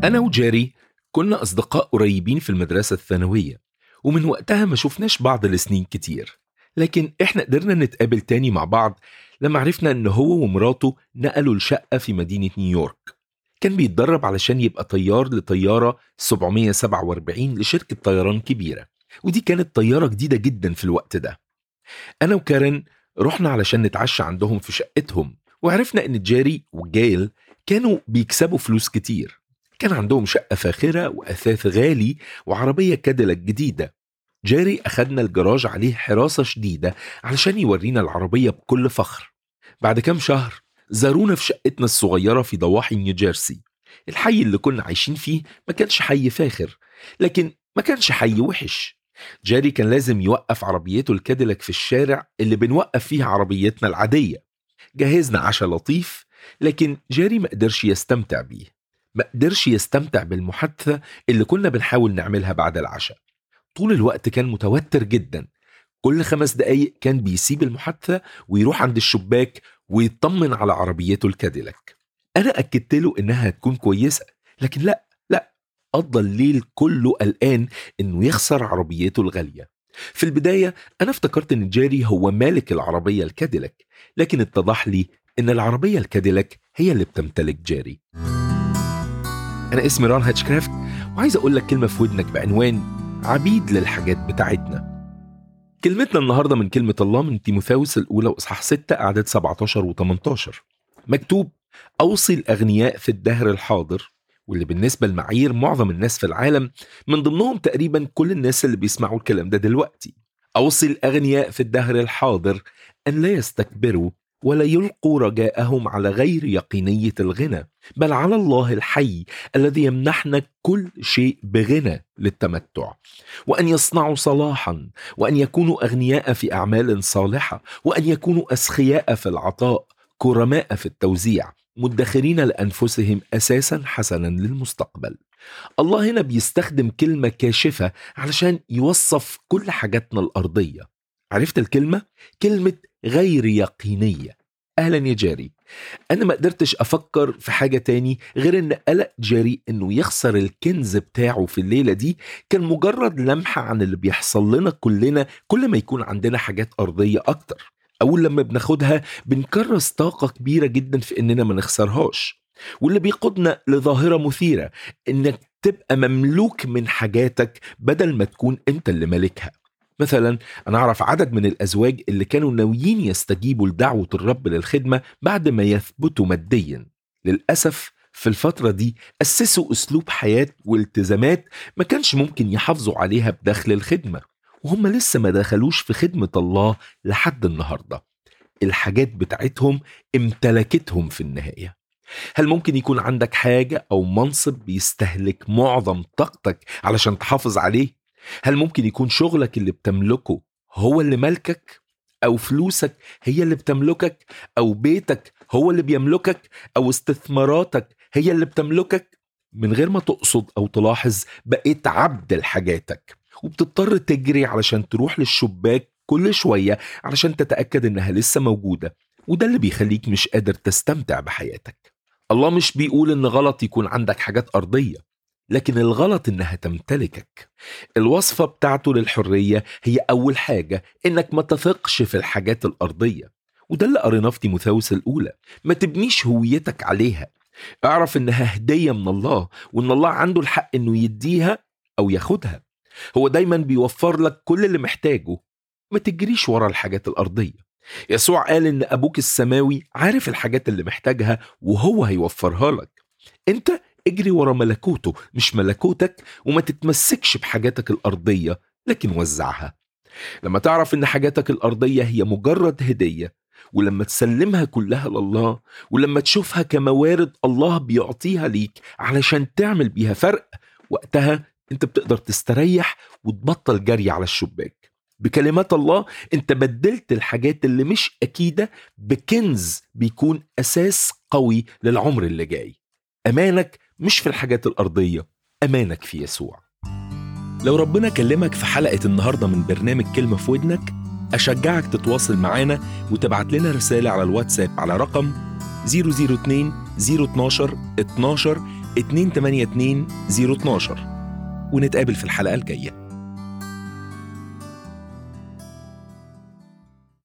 أنا وجيري كنا أصدقاء قريبين في المدرسة الثانوية، ومن وقتها ما شفناش بعض لسنين كتير. لكن إحنا قدرنا نتقابل تاني مع بعض لما عرفنا إن هو ومراته نقلوا لشقة في مدينة نيويورك. كان بيتدرب علشان يبقى طيار لطيارة 747 لشركة طيران كبيرة، ودي كانت طيارة جديدة جدا في الوقت ده. أنا وكارين رحنا علشان نتعشى عندهم في شقتهم، وعرفنا إن جيري وجيل كانوا بيكسبوا فلوس كتير. كان عندهم شقة فاخرة وأثاث غالي وعربية كاديلاك جديدة. جيري أخدنا الجراج عليه حراسة شديدة علشان يورينا العربية بكل فخر. بعد كام شهر زارونا في شقتنا الصغيرة في ضواحي نيوجيرسي. الحي اللي كنا عايشين فيه ما كانش حي فاخر، لكن ما كانش حي وحش. جيري كان لازم يوقف عربيته الكاديلاك في الشارع اللي بنوقف فيه عربيتنا العادية. جهزنا عشاء لطيف، لكن جيري ما قدرش يستمتع بيه. ما قدرش يستمتع بالمحادثة اللي كنا بنحاول نعملها بعد العشاء. طول الوقت كان متوتر جدا. كل 5 دقايق كان بيسيب المحادثة ويروح عند الشباك ويطمن على عربيته الكاديلاك. أنا أكدت له إنها هتكون كويسة، لكن لا، قضى الليل كله قلقان إنه يخسر عربيته الغالية. في البداية أنا افتكرت إن جيري هو مالك العربية الكاديلاك، لكن اتضح لي إن العربية الكاديلاك هي اللي بتمتلك جيري. أنا اسمي ران هاتشكرافت، وعايز أقول لك كلمة في ودنك بعنوان عبيد للحاجات بتاعتنا. كلمتنا النهاردة من كلمة الله من تيموثاوس الأولى وإصحاح 6 أعداد 17 و18. مكتوب: أوصي الأغنياء في الدهر الحاضر، واللي بالنسبة لمعايير معظم الناس في العالم، من ضمنهم تقريبا كل الناس اللي بيسمعوا الكلام ده دلوقتي، أوصي الأغنياء في الدهر الحاضر أن لا يستكبروا ولا يلقوا رجاءهم على غير يقينية الغنى، بل على الله الحي الذي يمنحنا كل شيء بغنى للتمتع، وأن يصنعوا صلاحا، وأن يكونوا أغنياء في أعمال صالحة، وأن يكونوا أسخياء في العطاء، كرماء في التوزيع، مدخرين لأنفسهم أساسا حسنا للمستقبل. الله هنا بيستخدم كلمة كاشفة علشان يوصف كل حاجاتنا الأرضية. عرفت الكلمة؟ كلمة غير يقينية. أهلا يا جيري. أنا ما قدرتش أفكر في حاجة تاني غير أن قلق جيري أنه يخسر الكنز بتاعه في الليلة دي كان مجرد لمحة عن اللي بيحصل لنا كلنا كل ما يكون عندنا حاجات أرضية أكتر. أول لما بناخدها بنكرس طاقة كبيرة جدا في أننا ما نخسرهاش، واللي بيقودنا لظاهرة مثيرة أنك تبقى مملوك من حاجاتك بدل ما تكون أنت اللي مالكها. مثلا أنا أعرف عدد من الأزواج اللي كانوا ناويين يستجيبوا لدعوة الرب للخدمة بعد ما يثبتوا ماديا. للأسف في الفترة دي أسسوا أسلوب حياة والتزامات ما كانش ممكن يحافظوا عليها بدخل الخدمة، وهم لسه ما دخلوش في خدمة الله لحد النهاردة. الحاجات بتاعتهم امتلكتهم في النهاية. هل ممكن يكون عندك حاجة أو منصب بيستهلك معظم طاقتك علشان تحافظ عليه؟ هل ممكن يكون شغلك اللي بتملكه هو اللي ملكك؟ أو فلوسك هي اللي بتملكك؟ أو بيتك هو اللي بيملكك؟ أو استثماراتك هي اللي بتملكك؟ من غير ما تقصد أو تلاحظ بقيت عبد لحاجاتك، وبتضطر تجري علشان تروح للشباك كل شوية علشان تتأكد إنها لسه موجودة، وده اللي بيخليك مش قادر تستمتع بحياتك. الله مش بيقول إن غلط يكون عندك حاجات أرضية، لكن الغلط إنها تمتلكك. الوصفة بتاعته للحرية هي أول حاجة إنك ما تثقش في الحاجات الأرضية، وده اللي قريناه في تيموثاوس الأولى. ما تبنيش هويتك عليها. اعرف إنها هدية من الله، وإن الله عنده الحق إنه يديها أو ياخدها. هو دايما بيوفر لك كل اللي محتاجه. ما تجريش ورا الحاجات الأرضية. يسوع قال إن أبوك السماوي عارف الحاجات اللي محتاجها وهو هيوفرها لك. أنت اجري ورا ملكوته مش ملكوتك، وما تتمسكش بحاجاتك الأرضية لكن وزعها. لما تعرف إن حاجاتك الأرضية هي مجرد هدية، ولما تسلمها كلها لله، ولما تشوفها كموارد الله بيعطيها ليك علشان تعمل بيها فرق، وقتها انت بتقدر تستريح وتبطل جري على الشباك. بكلمات الله انت بدلت الحاجات اللي مش أكيدة بكنز بيكون أساس قوي للعمر اللي جاي. أمانك مش في الحاجات الأرضية، أمانك في يسوع. لو ربنا كلمك في حلقة النهاردة من برنامج كلمة في ودنك، أشجعك تتواصل معانا وتبعت لنا رسالة على الواتساب على رقم 002 012 12 282 012 ونتقابل في الحلقة الجاية.